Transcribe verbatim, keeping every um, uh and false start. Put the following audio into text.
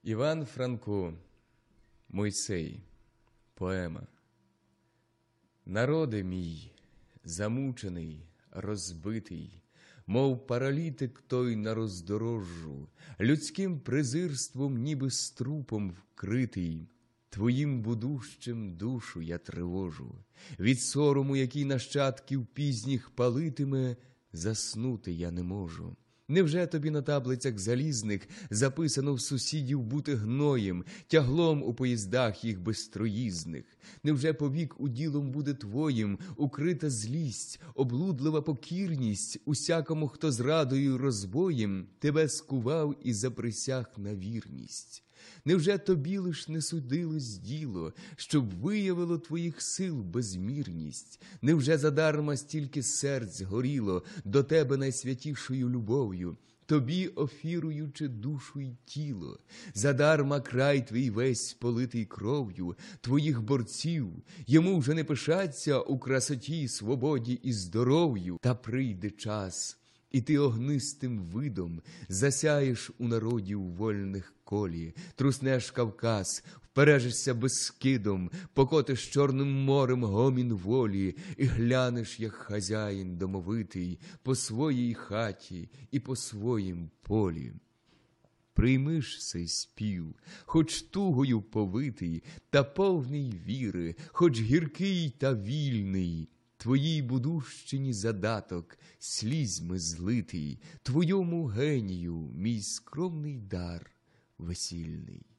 Іван Франко, Мойсей, поема. Народе мій, замучений, розбитий, мов паралітик той на роздорожжу, людським презирством, ніби струпом вкритий, твоїм будущим душу я тривожу. Від сорому, який нащадків пізніх палитиме, заснути я не можу. Невже тобі на таблицях залізних записано в сусідів бути гноєм, тяглом у поїздах їх безстроїзних? Невже повік уділом буде твоїм укрита злість, облудлива покірність усякому, хто зрадою й розбоєм тебе скував і заприсяг на вірність? Невже тобі лиш не судилось діло, щоб виявило твоїх сил безмірність? Невже задарма стільки серць горіло до тебе найсвятішою любов'ю, тобі офіруючи душу й тіло? Задарма край твій весь политий кров'ю твоїх борців, йому вже не пишаться у красоті, свободі і здоров'ю. Та прийде час, і ти огнистим видом засяєш у народів вольних колі, труснеш Кавказ, впережешся Бескидом, покотиш Чорним морем гомін волі і глянеш, як хазяїн домовитий, по своїй хаті і по своїм полі. Приймиш сей спів, хоч тугою повитий, та повний віри, хоч гіркий та вільний, твоїй будущині задаток слізьми злитий, твоєму генію мій скромний дар весільний.